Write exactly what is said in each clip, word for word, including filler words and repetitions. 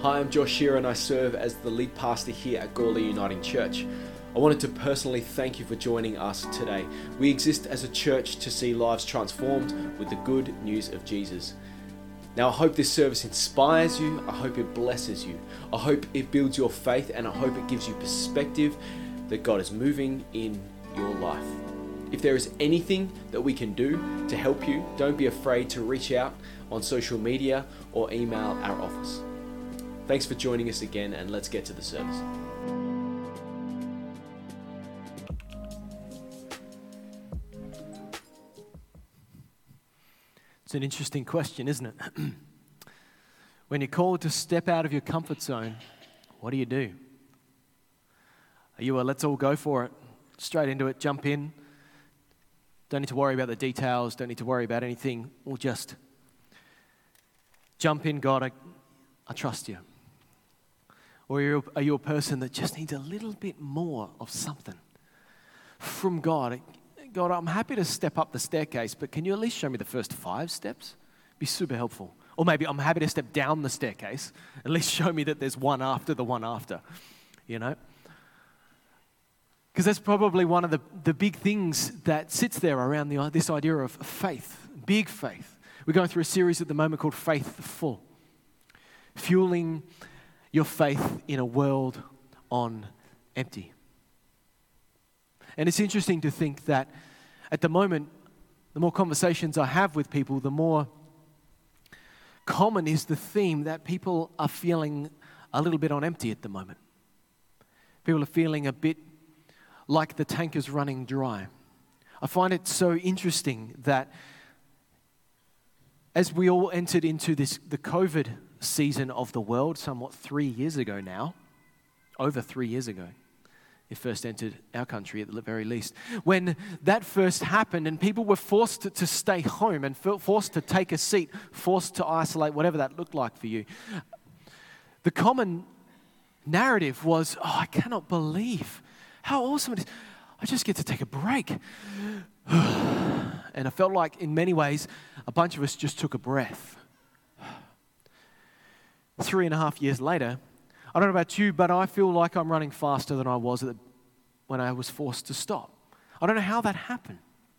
Hi, I'm Josh Shearer and I serve as the lead pastor here at Gawler Uniting Church. I wanted to personally thank you for joining us today. We exist as a church to see lives transformed with the good news of Jesus. Now, I hope this service inspires you, I hope it blesses you, I hope it builds your faith, and I hope it gives you perspective that God is moving in your life. If there is anything that we can do to help you, don't be afraid to reach out on social media or email our office. Thanks for joining us again, and let's get to the service. It's an interesting question, isn't it? When you're called to step out of your comfort zone, what do you do? Are you a let's all go for it, straight into it, jump in, don't need to worry about the details, don't need to worry about anything, we'll just jump in, God, I, I trust you? Or are you, are you a person that just needs a little bit more of something from God? God, I'm happy to step up the staircase, but can you at least show me the first five steps? Be super helpful. Or maybe I'm happy to step down the staircase. At least show me that there's one after the one after, you know? Because that's probably one of the, the big things that sits there around the, this idea of faith, big faith. We're going through a series at the moment called Faithful, fueling your faith in a world on empty. And it's interesting to think that at the moment, the more conversations I have with people, the more common is the theme that people are feeling a little bit on empty at the moment. People are feeling a bit like the tank is running dry. I find it so interesting that as we all entered into this the COVID season of the world, somewhat three years ago now, over three years ago, it first entered our country at the very least. When that first happened and people were forced to, to stay home and forced to take a seat, forced to isolate, whatever that looked like for you, the common narrative was, oh, I cannot believe how awesome it is. I just get to take a break. And I felt like in many ways, a bunch of us just took a breath. Three and a half years later, I don't know about you, but I feel like I'm running faster than I was at the, when I was forced to stop. I don't know how that happened.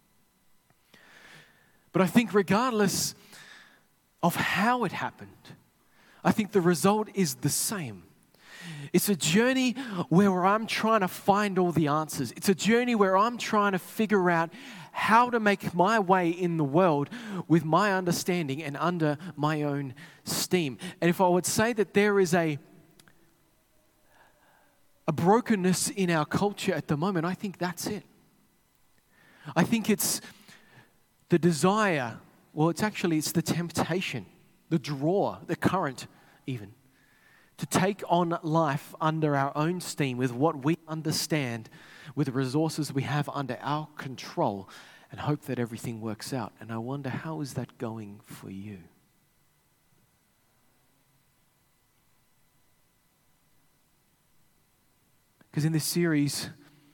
But I think regardless of how it happened, I think the result is the same. It's a journey where I'm trying to find all the answers. It's a journey where I'm trying to figure out how to make my way in the world with my understanding and under my own steam. And if I would say that there is a a brokenness in our culture at the moment, I think that's it. I think it's the desire, well, it's actually, it's the temptation, the draw, the current even, to take on life under our own steam with what we understand, with the resources we have under our control, and hope that everything works out. And I wonder, how is that going for you? Because in this series,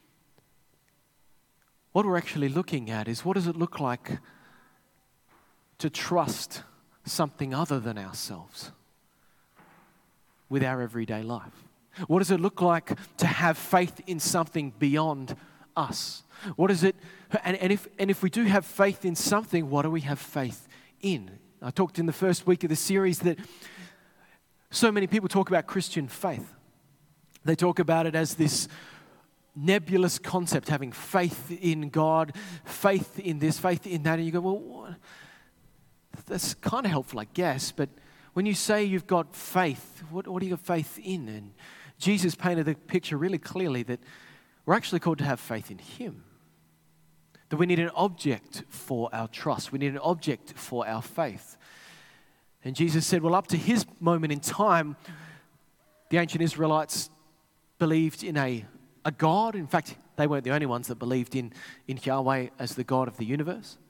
what we're actually looking at is, what does it look like to trust something other than ourselves with our everyday life? What does it look like to have faith in something beyond us? What is it, and, and if and if we do have faith in something, what do we have faith in? I talked in the first week of the series that so many people talk about Christian faith. They talk about it as this nebulous concept, having faith in God, faith in this, faith in that. And you go, well, what? That's kind of helpful, I guess. But when you say you've got faith, what, what do you got faith in? And Jesus painted the picture really clearly that we're actually called to have faith in Him. That we need an object for our trust. We need an object for our faith. And Jesus said, well, up to His moment in time, the ancient Israelites believed in a, a God. In fact, they weren't the only ones that believed in, in Yahweh as the God of the universe.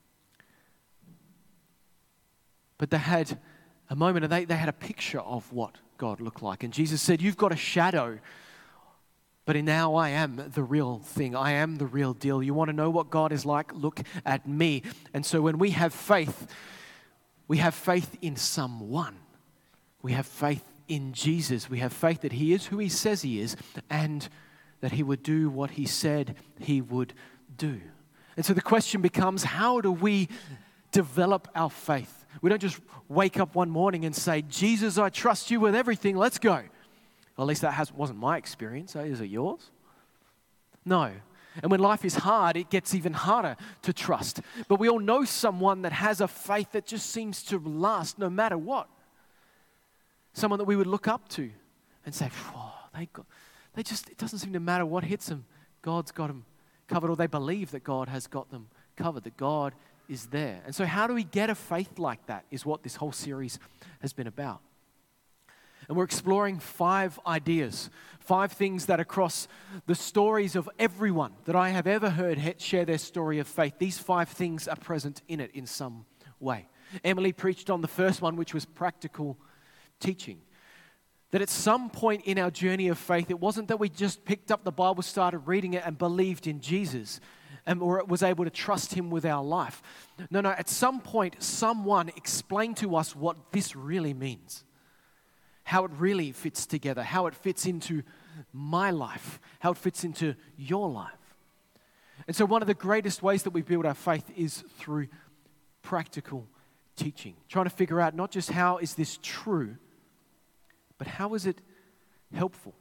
But they had a moment, and they, they had a picture of what God looked like. And Jesus said, you've got a shadow, but now I am the real thing. I am the real deal. You want to know what God is like? Look at me. And so when we have faith, we have faith in someone. We have faith in Jesus. We have faith that he is who he says he is and that he would do what he said he would do. And so the question becomes, how do we develop our faith? We don't just wake up one morning and say, Jesus, I trust you with everything, let's go. Well, at least that has, wasn't my experience. Is it yours? No. And when life is hard, it gets even harder to trust. But we all know someone that has a faith that just seems to last no matter what. Someone that we would look up to and say, oh, they got, they just, it doesn't seem to matter what hits them. God's got them covered, or they believe that God has got them covered, that God is there. And so how do we get a faith like that is what this whole series has been about. And we're exploring five ideas, five things that across the stories of everyone that I have ever heard share their story of faith, these five things are present in it in some way. Emily preached on the first one, which was practical teaching. That at some point in our journey of faith, it wasn't that we just picked up the Bible, started reading it, and believed in Jesus, and or was able to trust him with our life. No, no, at some point, someone explained to us what this really means. How it really fits together, how it fits into my life, how it fits into your life. And so one of the greatest ways that we build our faith is through practical teaching. Trying to figure out not just how is this true, but how is it helpful?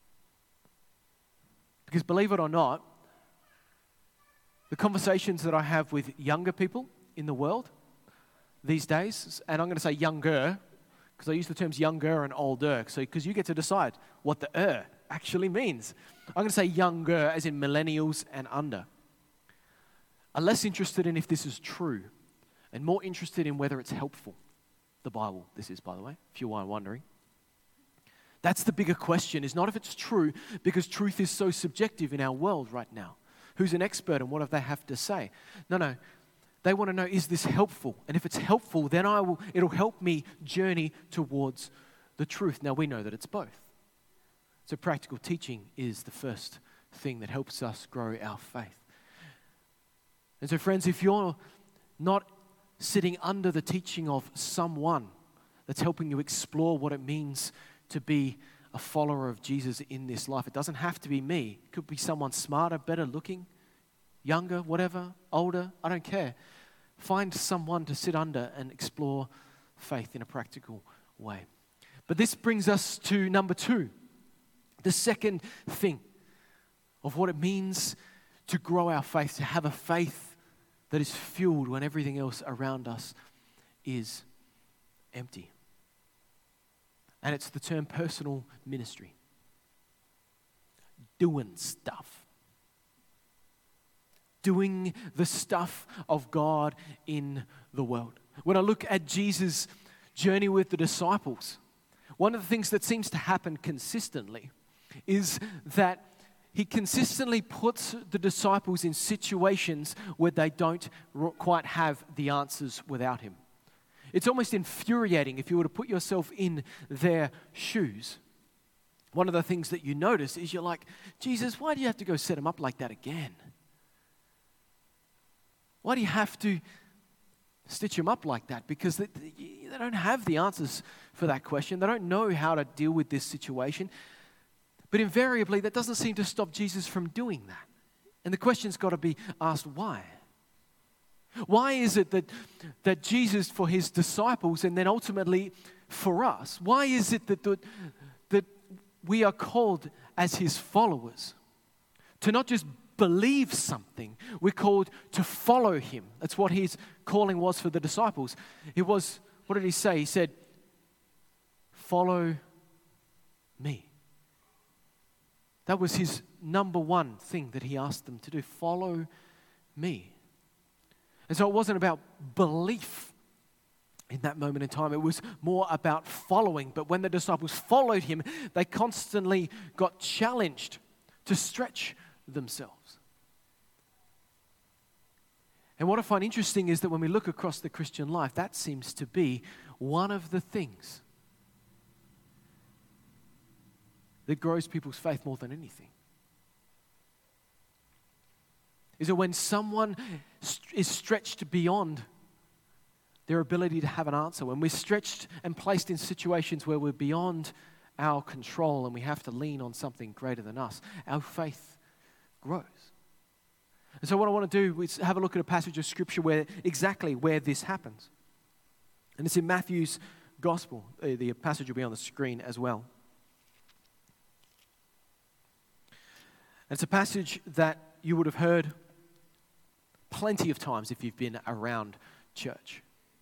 Because believe it or not, the conversations that I have with younger people in the world these days, and I'm going to say younger, because I use the terms younger and older, so because you get to decide what the er actually means. I'm going to say younger as in millennials and under. Are less interested in if this is true and more interested in whether it's helpful. The Bible, this is, by the way, if you are wondering. That's the bigger question, is not if it's true, because truth is so subjective in our world right now. Who's an expert and what do they have to say? No, no. They want to know, is this helpful? And if it's helpful, then I will. It'll help me journey towards the truth. Now, we know that it's both. So practical teaching is the first thing that helps us grow our faith. And so, friends, if you're not sitting under the teaching of someone that's helping you explore what it means to be a follower of Jesus in this life, it doesn't have to be me. It could be someone smarter, better looking, younger, whatever, older, I don't care. Find someone to sit under and explore faith in a practical way. But this brings us to number two, the second thing of what it means to grow our faith, to have a faith that is fueled when everything else around us is empty. And it's the term personal ministry. Doing stuff. Doing the stuff of God in the world. When I look at Jesus' journey with the disciples, one of the things that seems to happen consistently is that he consistently puts the disciples in situations where they don't quite have the answers without him. It's almost infuriating if you were to put yourself in their shoes. One of the things that you notice is you're like, Jesus, why do you have to go set them up like that again? Why do you have to stitch them up like that? Because they, they don't have the answers for that question. They don't know how to deal with this situation. But invariably, that doesn't seem to stop Jesus from doing that. And the question's got to be asked, why? Why is it that, that Jesus, for his disciples, and then ultimately for us, why is it that, that, that we are called as his followers to not just believe something, we're called to follow him? That's what his calling was for the disciples. It was, what did he say? He said, follow me. That was his number one thing that he asked them to do. Follow me. And so it wasn't about belief in that moment in time. It was more about following. But when the disciples followed him, they constantly got challenged to stretch themselves. And what I find interesting is that when we look across the Christian life, that seems to be one of the things that grows people's faith more than anything. Is that when someone is stretched beyond their ability to have an answer. When we're stretched and placed in situations where we're beyond our control and we have to lean on something greater than us, our faith grows. And so what I want to do is have a look at a passage of Scripture where exactly where this happens. And it's in Matthew's Gospel. The passage will be on the screen as well. And it's a passage that you would have heard plenty of times if you've been around church.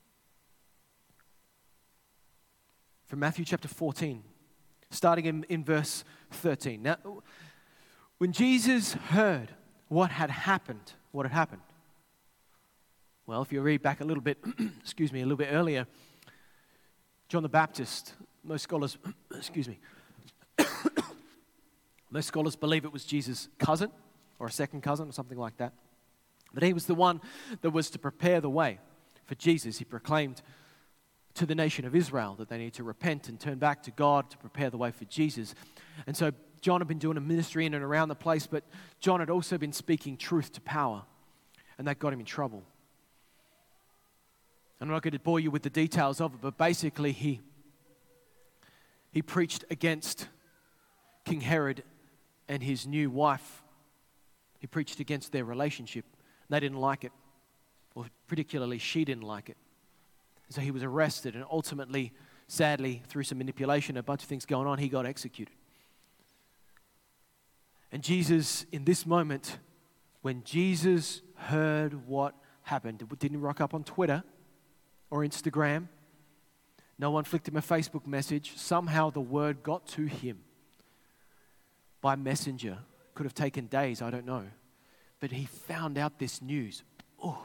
From Matthew chapter fourteen, starting in, in verse thirteen. Now, when Jesus heard what had happened, what had happened? Well, if you read back a little bit, excuse me, a little bit earlier, John the Baptist, most scholars, excuse me, most scholars believe it was Jesus' cousin or a second cousin or something like that. But he was the one that was to prepare the way for Jesus. He proclaimed to the nation of Israel that they need to repent and turn back to God to prepare the way for Jesus. And so John had been doing a ministry in and around the place, but John had also been speaking truth to power, and that got him in trouble. I'm not going to bore you with the details of it, but basically he, he preached against King Herod and his new wife. He preached against their relationship. They didn't like it, or particularly she didn't like it. So he was arrested, and ultimately, sadly, through some manipulation, a bunch of things going on, he got executed. And Jesus, in this moment, when Jesus heard what happened, didn't rock up on Twitter or Instagram. No one flicked him a Facebook message. Somehow the word got to him by messenger. Could have taken days, I don't know. But he found out this news. Oh.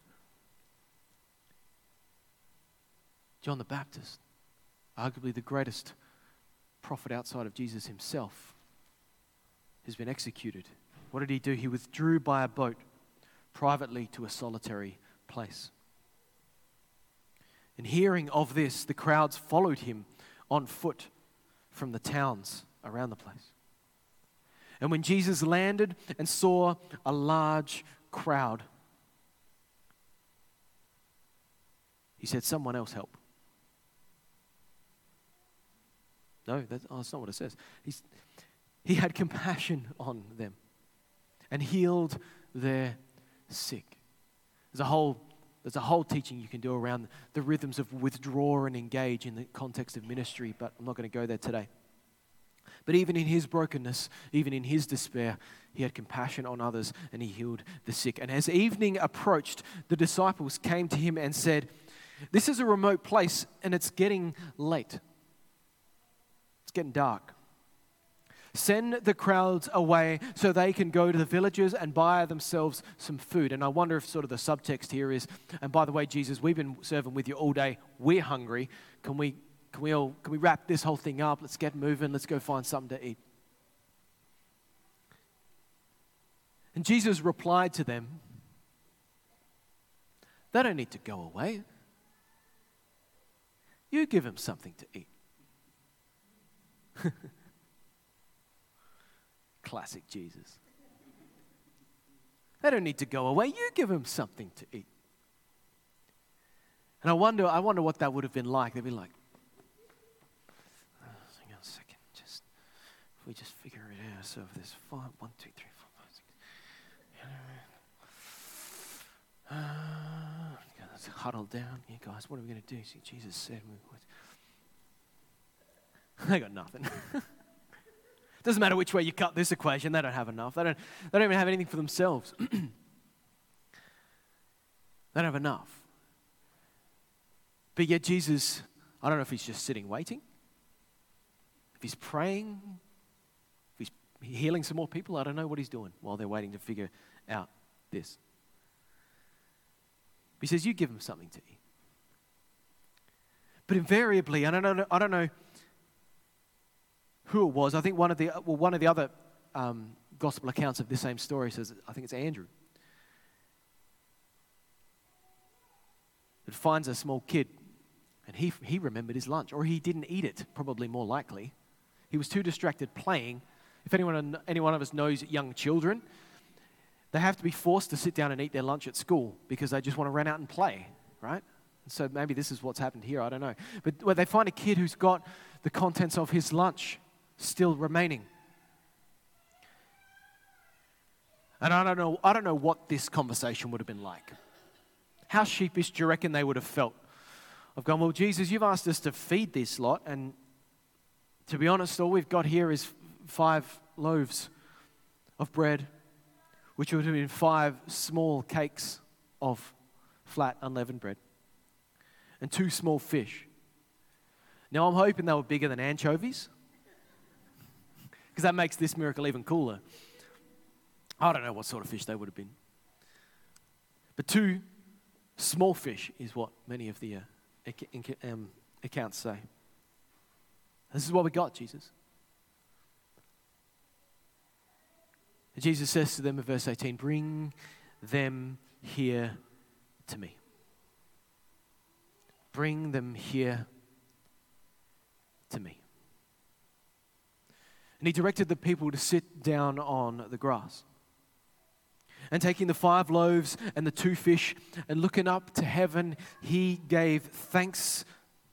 John the Baptist, arguably the greatest prophet outside of Jesus himself, has been executed. What did he do? He withdrew by a boat privately to a solitary place. And hearing of this, the crowds followed him on foot from the towns around the place. And when Jesus landed and saw a large crowd, he said, "Someone else help." No, that's, oh, that's not what it says. He's, he had compassion on them and healed their sick. There's a whole There's a whole teaching you can do around the rhythms of withdraw and engage in the context of ministry, but I'm not going to go there today. But even in his brokenness, even in his despair, he had compassion on others and he healed the sick. And as evening approached, the disciples came to him and said, "This is a remote place and it's getting late. It's getting dark. Send the crowds away so they can go to the villages and buy themselves some food." And I wonder if sort of the subtext here is, and by the way, Jesus, we've been serving with you all day. We're hungry. Can we, can we all, can we wrap this whole thing up? Let's get moving. Let's go find something to eat. And Jesus replied to them, "They don't need to go away. You give them something to eat." Classic Jesus. They don't need to go away. You give them something to eat. And I wonder, I wonder what that would have been like. They'd be like, oh, hang on a second. Just if we just figure it out. So if there's five, one, two, three, four, five, six. Uh, let's huddle down. Yeah, guys, what are we going to do? See, Jesus said, they got nothing. Doesn't matter which way you cut this equation, they don't have enough. They don't, they don't even have anything for themselves. They don't have enough. But yet Jesus, I don't know if he's just sitting waiting, if he's praying, if he's healing some more people. I don't know what he's doing while they're waiting to figure out this. He says, "You give them something to eat." But invariably, I don't know, I don't know who it was. I think one of the well, one of the other um, gospel accounts of this same story says, I think it's Andrew. It finds a small kid, and he he remembered his lunch, or he didn't eat it. Probably more likely, he was too distracted playing. If anyone any one of us knows young children, they have to be forced to sit down and eat their lunch at school because they just want to run out and play, right? So maybe this is what's happened here, I don't know. But where they find a kid who's got the contents of his lunch still remaining. And I don't know, I don't know what this conversation would have been like. How sheepish do you reckon they would have felt? I've gone, well, Jesus, you've asked us to feed this lot, and to be honest, all we've got here is five loaves of bread, which would have been five small cakes of flat unleavened bread, and two small fish. Now, I'm hoping they were bigger than anchovies, because that makes this miracle even cooler. I don't know what sort of fish they would have been. But two small fish is what many of the uh, ac- um, accounts say. This is what we got, Jesus. And Jesus says to them in verse eighteen, bring them here to me. Bring them here to me. And he directed the people to sit down on the grass. And taking the five loaves and the two fish and looking up to heaven, he gave thanks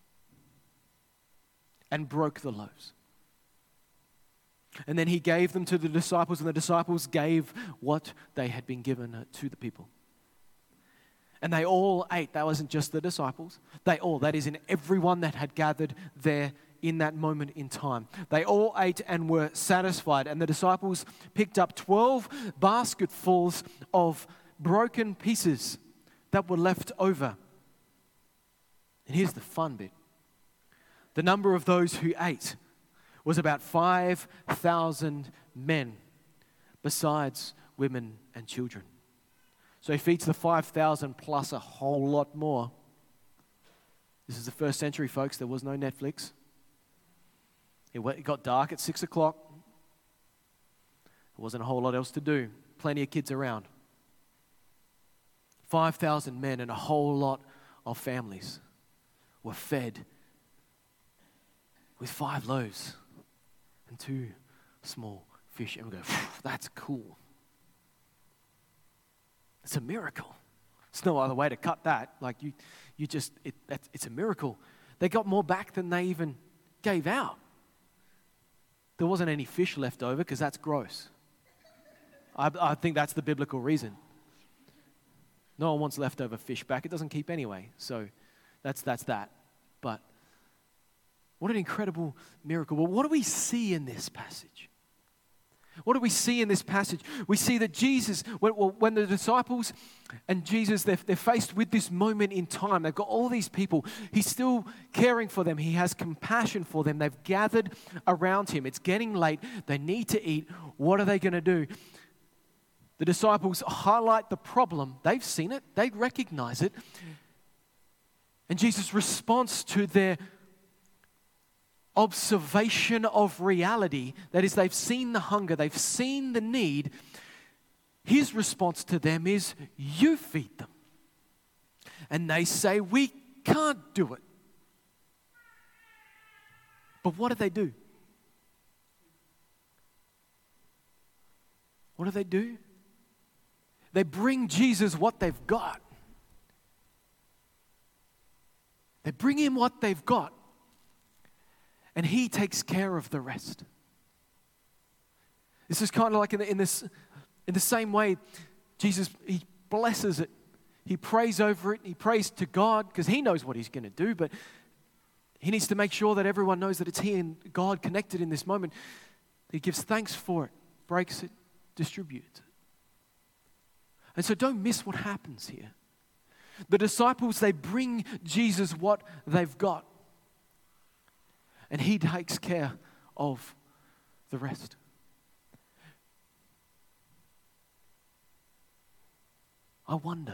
and broke the loaves. And then he gave them to the disciples, and the disciples gave what they had been given to the people. And they all ate. That wasn't just the disciples. They all, that is in everyone that had gathered there in that moment in time. They all ate and were satisfied. And the disciples picked up twelve basketfuls of broken pieces that were left over. And here's the fun bit. The number of those who ate was about five thousand men, besides women and children. So he feeds the five thousand plus a whole lot more. This is the first century, folks. There was no Netflix. It got dark at six o'clock. There wasn't a whole lot else to do. Plenty of kids around. five thousand men and a whole lot of families were fed with five loaves and two small fish. And we go, that's cool. It's a miracle. There's no other way to cut that. Like you, you just, it, that's, it's a miracle. They got more back than they even gave out. There wasn't any fish left over because that's gross. I, I think that's the biblical reason. No one wants leftover fish back. It doesn't keep anyway. So that's that's that. But what an incredible miracle. Well, what do we see in this passage? What do we see in this passage? We see that Jesus, when, when the disciples and Jesus, they're, they're faced with this moment in time. They've got all these people. He's still caring for them. He has compassion for them. They've gathered around him. It's getting late. They need to eat. What are they going to do? The disciples highlight the problem. They've seen it. They recognize it. And Jesus' response to their observation of reality, that is, they've seen the hunger, they've seen the need, his response to them is, you feed them. And they say, we can't do it. But what do they do? What do they do? They bring Jesus what they've got. They bring him what they've got. And he takes care of the rest. This is kind of like in, the, in this, in the same way, Jesus, he blesses it. He prays over it. He prays to God because he knows what he's going to do, but he needs to make sure that everyone knows that it's he and God connected in this moment. He gives thanks for it, breaks it, distributes it. And so don't miss what happens here. The disciples, they bring Jesus what they've got. And he takes care of the rest. I wonder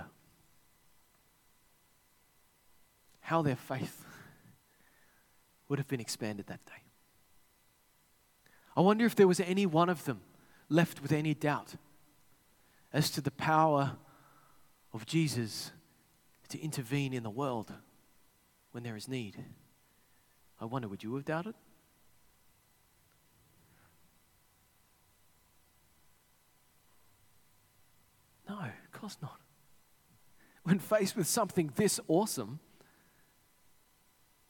how their faith would have been expanded that day. I wonder if there was any one of them left with any doubt as to the power of Jesus to intervene in the world when there is need. I wonder, would you have doubted? No, of course not. When faced with something this awesome,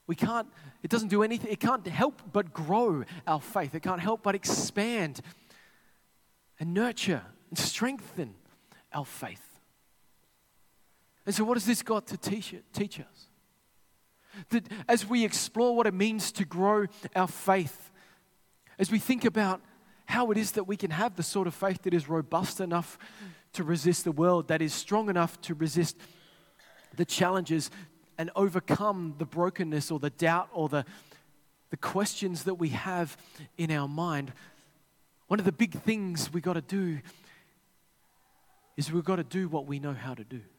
We can't, it doesn't do anything, it can't help but grow our faith. It can't help but expand and nurture and strengthen our faith. And so what has this got to teach, it, teach us? That as we explore what it means to grow our faith, as we think about how it is that we can have the sort of faith that is robust enough to resist the world, that is strong enough to resist the challenges and overcome the brokenness or the doubt or the, the questions that we have in our mind, one of the big things we got to do is we've got to do what we know how to do.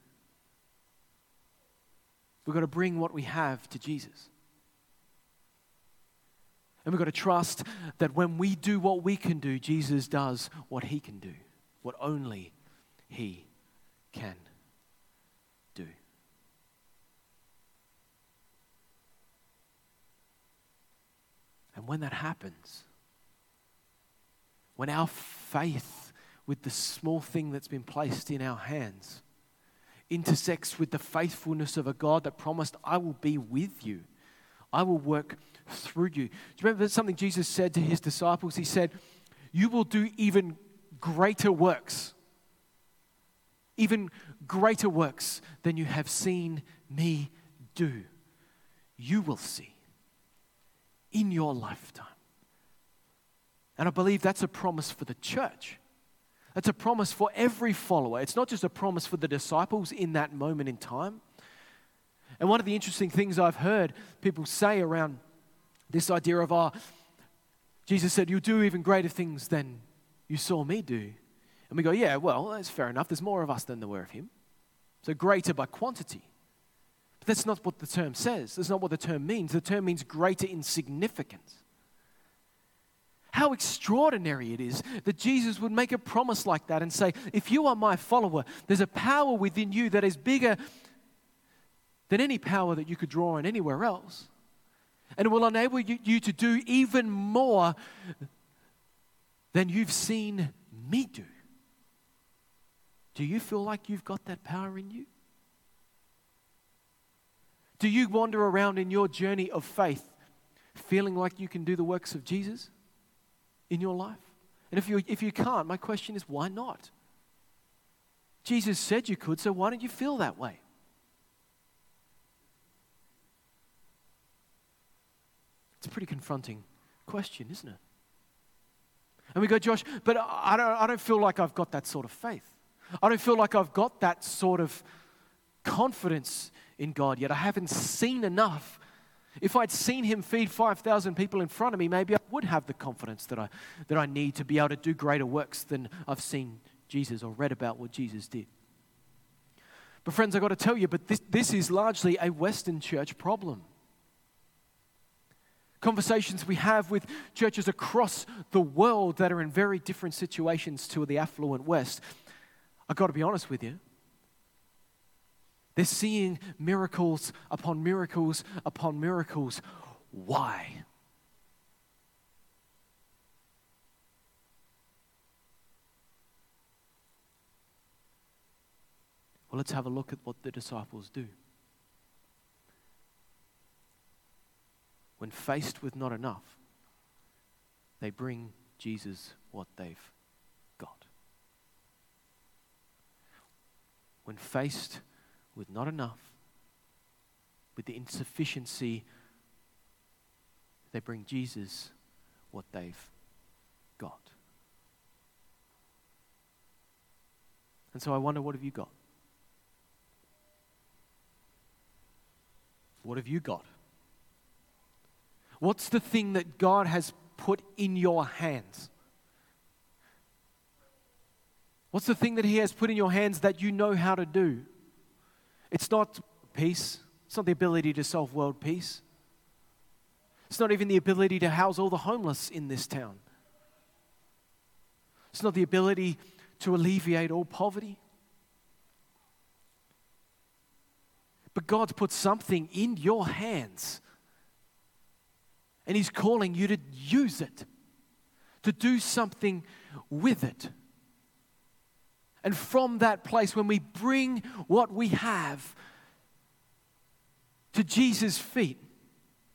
We've got to bring what we have to Jesus. And we've got to trust that when we do what we can do, Jesus does what he can do, what only he can do. And when that happens, when our faith with the small thing that's been placed in our hands intersects with the faithfulness of a God that promised, I will be with you. I will work through you. Do you remember something Jesus said to his disciples? He said, you will do even greater works, even greater works than you have seen me do. You will see in your lifetime. And I believe that's a promise for the church. That's a promise for every follower. It's not just a promise for the disciples in that moment in time. And one of the interesting things I've heard people say around this idea of, oh, Jesus said, you'll do even greater things than you saw me do. And we go, yeah, well, that's fair enough. There's more of us than there were of him. So greater by quantity. But that's not what the term says. That's not what the term means. The term means greater in significance. How extraordinary it is that Jesus would make a promise like that and say, if you are my follower, there's a power within you that is bigger than any power that you could draw on anywhere else. And it will enable you, you to do even more than you've seen me do. Do you feel like you've got that power in you? Do you wander around in your journey of faith feeling like you can do the works of Jesus in your life? And if you, if you can't, my question is, why not? Jesus said you could, so why don't you feel that way? It's a pretty confronting question, isn't it? And we go, Josh, but I don't, I don't feel like I've got that sort of faith. I don't feel like I've got that sort of confidence in God yet. I haven't seen enough. If I'd seen him feed five thousand people in front of me, maybe I would have the confidence that I, that I need to be able to do greater works than I've seen Jesus or read about what Jesus did. But friends, I've got to tell you, but this, this is largely a Western church problem. Conversations we have with churches across the world that are in very different situations to the affluent West, I've got to be honest with you, they're seeing miracles upon miracles upon miracles. Why? Well, let's have a look at what the disciples do. When faced with not enough, they bring Jesus what they've got. When faced with not enough, with the insufficiency, they bring Jesus what they've got. And so I wonder, what have you got? What have you got? What's the thing that God has put in your hands? What's the thing that he has put in your hands that you know how to do? It's not peace. It's not the ability to solve world peace. It's not even the ability to house all the homeless in this town. It's not the ability to alleviate all poverty. But God's put something in your hands, and he's calling you to use it, to do something with it. And from that place, when we bring what we have to Jesus' feet,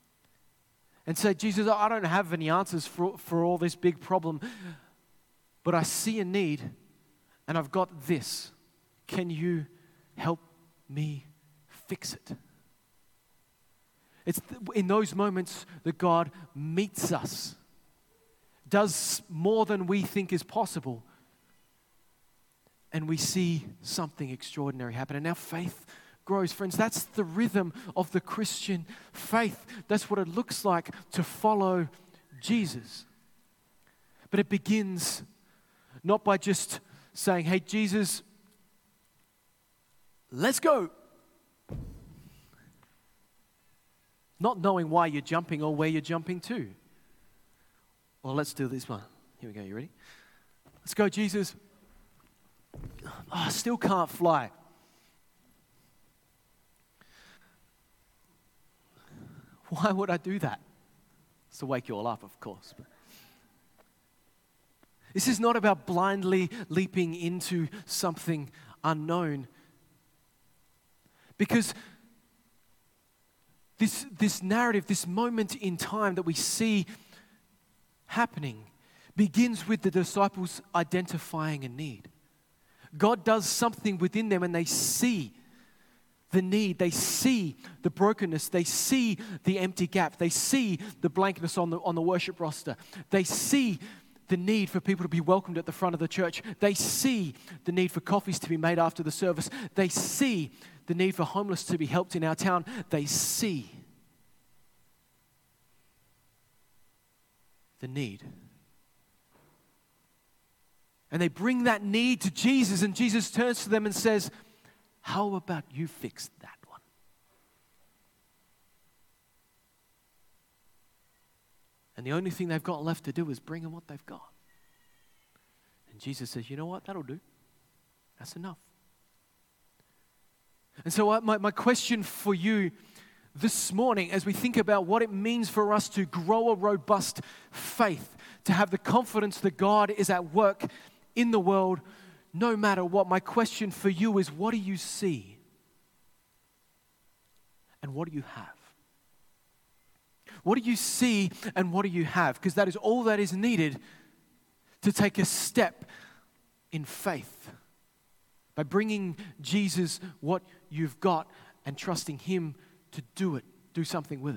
and say, Jesus, I don't have any answers for, for all this big problem, but I see a need and I've got this. Can you help me fix it? It's in those moments that God meets us, does more than we think is possible, and we see something extraordinary happen. And our faith grows. Friends, that's the rhythm of the Christian faith. That's what it looks like to follow Jesus. But it begins not by just saying, hey, Jesus, let's go. Not knowing why you're jumping or where you're jumping to. Well, let's do this one. Here we go. You ready? Let's go, Jesus. Oh, I still can't fly. Why would I do that? It's to wake you all up, of course. But this is not about blindly leaping into something unknown. Because this, this narrative, this moment in time that we see happening begins with the disciples identifying a need. God does something within them and they see the need. They see the brokenness. They see the empty gap. They see the blankness on the, on the worship roster. They see the need for people to be welcomed at the front of the church. They see the need for coffees to be made after the service. They see the need for homeless to be helped in our town. They see the need. And they bring that need to Jesus, and Jesus turns to them and says, how about you fix that one? And the only thing they've got left to do is bring them what they've got. And Jesus says, you know what? That'll do. That's enough. And so I, my, my question for you this morning, as we think about what it means for us to grow a robust faith, to have the confidence that God is at work in the world, no matter what, my question for you is, what do you see? And what do you have? What do you see and what do you have? Because that is all that is needed to take a step in faith. By bringing Jesus what you've got and trusting Him to do it, do something with it.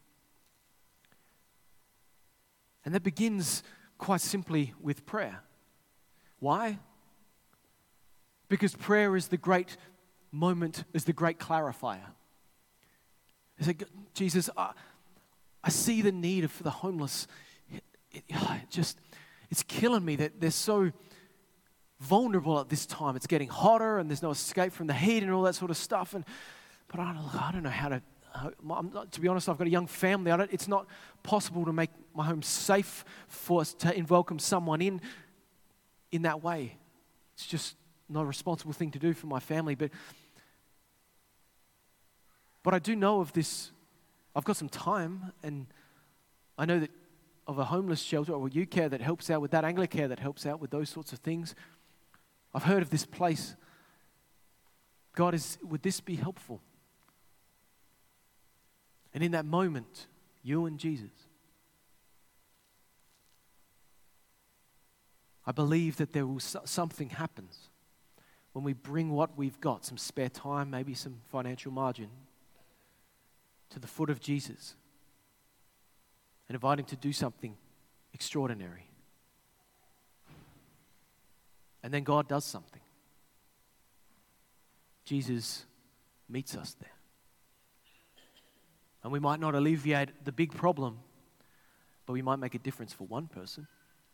And that begins quite simply with prayer. Why? Because prayer is the great moment, is the great clarifier. It's like, Jesus, I, I see the need for the homeless. It, it, it just, it's killing me that they're so vulnerable at this time. It's getting hotter and there's no escape from the heat and all that sort of stuff. And but I don't, I don't know how to. I'm not, to be honest, I've got a young family. I don't, it's not possible to make my home safe for us to welcome someone in in that way. It's just not a responsible thing to do for my family. But but I do know of this. I've got some time, and I know that of a homeless shelter or U Care that helps out with that, Anglicare that helps out with those sorts of things. I've heard of this place. God, is would this be helpful? And in that moment, you and Jesus, I believe that there will something happens when we bring what we've got, some spare time, maybe some financial margin, to the foot of Jesus and invite Him to do something extraordinary. And then God does something. Jesus meets us there. And we might not alleviate the big problem, but we might make a difference for one person.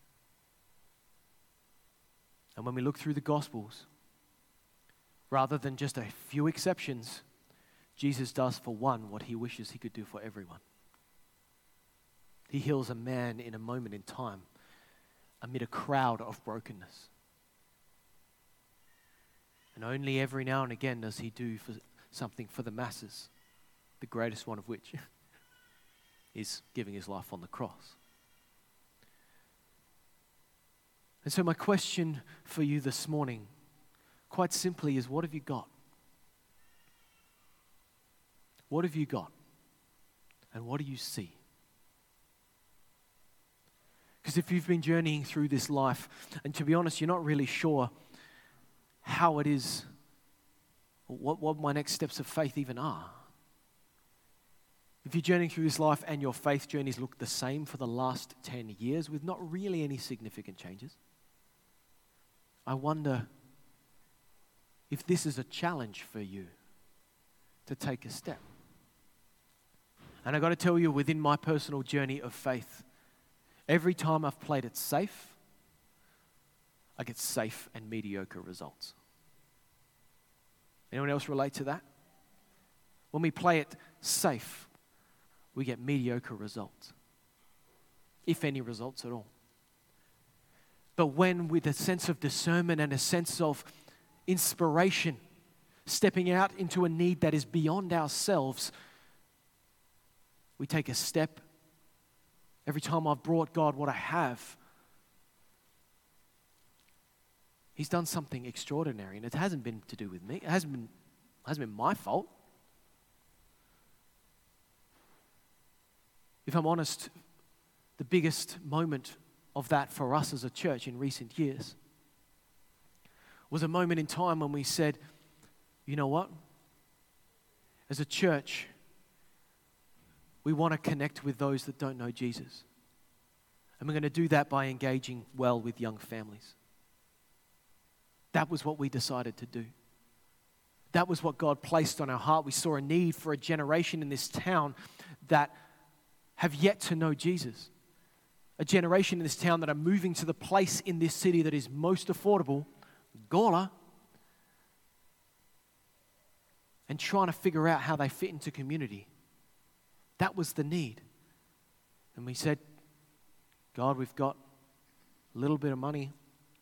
And when we look through the Gospels, rather than just a few exceptions, Jesus does for one what He wishes He could do for everyone. He heals a man in a moment in time amid a crowd of brokenness. And only every now and again does He do for something for the masses, the greatest one of which is giving His life on the cross. And so my question for you this morning, quite simply, is what have you got? What have you got? And what do you see? Because if you've been journeying through this life, and to be honest, you're not really sure how it is, what, what my next steps of faith even are. If you're journeying through this life and your faith journeys look the same for the last ten years with not really any significant changes, I wonder if this is a challenge for you to take a step. And I got to tell you, within my personal journey of faith, every time I've played it safe, I get safe and mediocre results. Anyone else relate to that? When we play it safe, we get mediocre results, if any results at all. But when with a sense of discernment and a sense of inspiration, stepping out into a need that is beyond ourselves, we take a step. Every time I've brought God what I have, He's done something extraordinary, and it hasn't been to do with me. It hasn't been, it hasn't been my fault. If I'm honest, the biggest moment of that for us as a church in recent years was a moment in time when we said, you know what? As a church, we want to connect with those that don't know Jesus. And we're going to do that by engaging well with young families. That was what we decided to do. That was what God placed on our heart. We saw a need for a generation in this town that have yet to know Jesus. A generation in this town that are moving to the place in this city that is most affordable, Gawler, and trying to figure out how they fit into community. That was the need. And we said, God, we've got a little bit of money,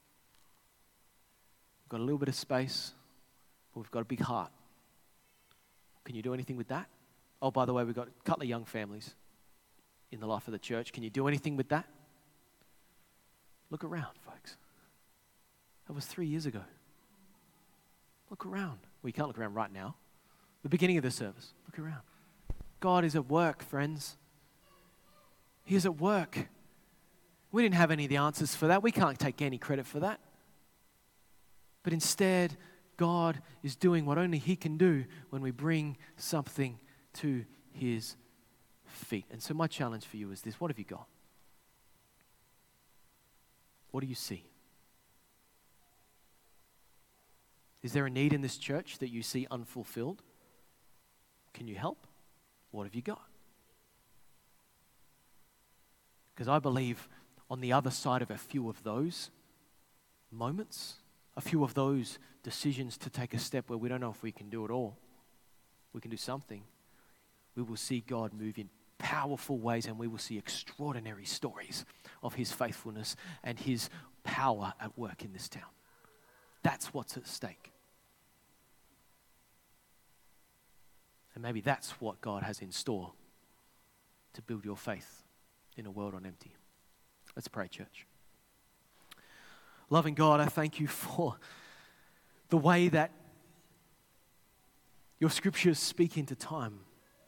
we've got a little bit of space, but we've got a big heart. Can you do anything with that? Oh, by the way, we've got a couple of young families in the life of the church. Can you do anything with that? Look around, folks. That was three years ago. Look around. Well, you can't look around right now. The beginning of the service. Look around. God is at work, friends. He is at work. We didn't have any of the answers for that. We can't take any credit for that. But instead, God is doing what only He can do when we bring something to His feet. And so my challenge for you is this. What have you got? What do you see? Is there a need in this church that you see unfulfilled? Can you help? What have you got? Because I believe on the other side of a few of those moments, a few of those decisions to take a step where we don't know if we can do it all, we can do something, we will see God move in powerful ways, and we will see extraordinary stories of His faithfulness and His power at work in this town. That's what's at stake. And maybe that's what God has in store to build your faith in a world on empty. Let's pray, church. Loving God, I thank You for the way that Your scriptures speak into time.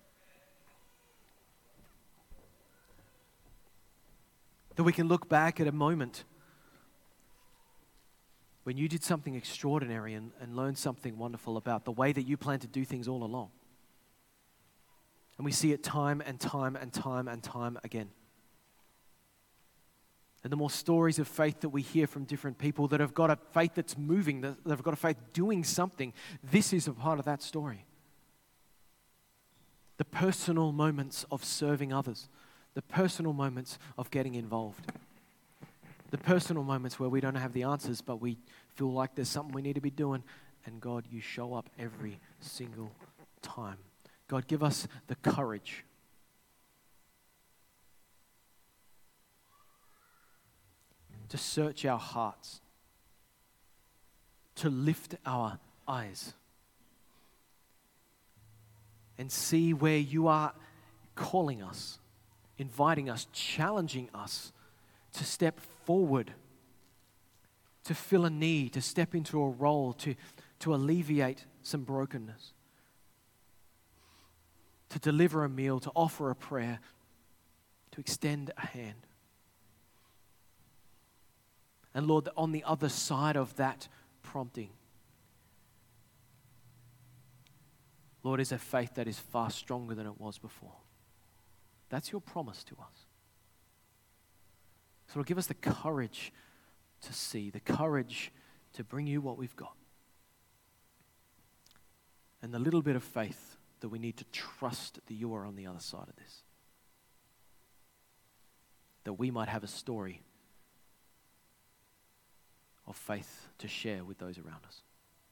That we can look back at a moment when You did something extraordinary and, and learn something wonderful about the way that You plan to do things all along. And we see it time and time and time and time again. And the more stories of faith that we hear from different people that have got a faith that's moving, that have got a faith doing something, this is a part of that story. The personal moments of serving others, the personal moments of getting involved, the personal moments where we don't have the answers, but we feel like there's something we need to be doing, and God, You show up every single time. God, give us the courage to search our hearts, to lift our eyes and see where You are calling us, inviting us, challenging us to step forward, to fill a need, to step into a role, to, to alleviate some brokenness, to deliver a meal, to offer a prayer, to extend a hand. And Lord, on the other side of that prompting, Lord, is a faith that is far stronger than it was before. That's your promise to us. So Lord, give us the courage to see, the courage to bring you what we've got. And the little bit of faith that we need to trust that you are on the other side of this. That we might have a story of faith to share with those around us.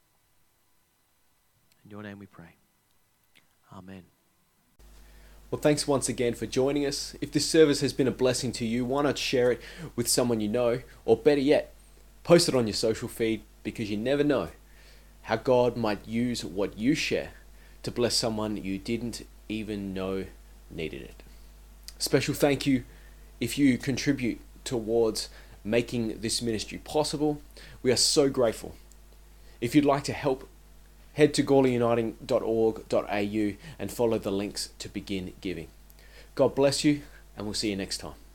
In your name we pray. Amen. Well, thanks once again for joining us. If this service has been a blessing to you, why not share it with someone you know, or better yet, post it on your social feed, because you never know how God might use what you share to bless someone you didn't even know needed it. Special thank you if you contribute towards making this ministry possible. We are so grateful. If you'd like to help, head to gawley uniting dot org dot a u and follow the links to begin giving. God bless you, and we'll see you next time.